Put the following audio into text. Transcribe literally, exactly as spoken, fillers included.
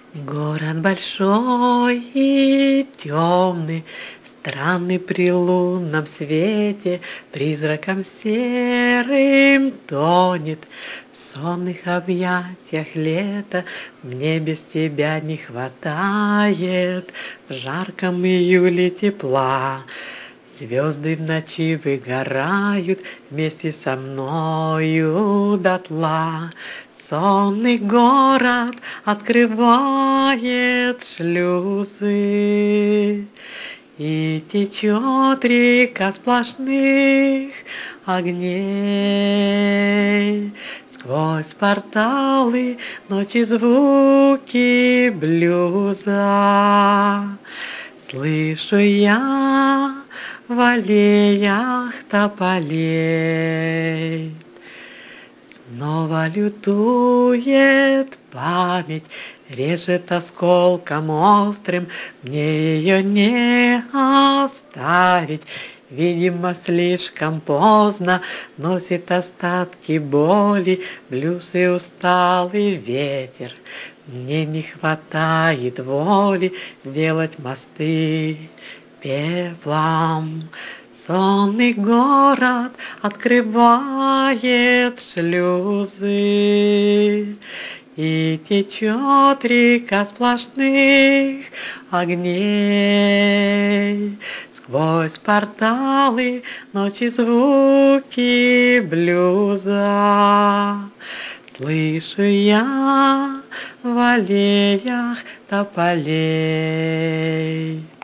Город большой и темный, странный при лунном свете, призраком серым тонет в сонных объятиях лета. Мне без тебя не хватает в жарком июле тепла. Звезды в ночи выгорают вместе со мною дотла. Сонный город открывает шлюзы, и течет река сплошных огней. Сквозь порталы ночи звуки блюза слышу я в аллеях тополей. Снова лютует память, режет осколком острым, мне ее не оставить. Видимо, слишком поздно носит остатки боли блюз и усталый ветер. Мне не хватает воли сделать мосты пеплом. Сонный город открывает шлюзы, и течет река сплошных огней. Сквозь порталы ночи звуки блюза слышу я в аллеях тополей.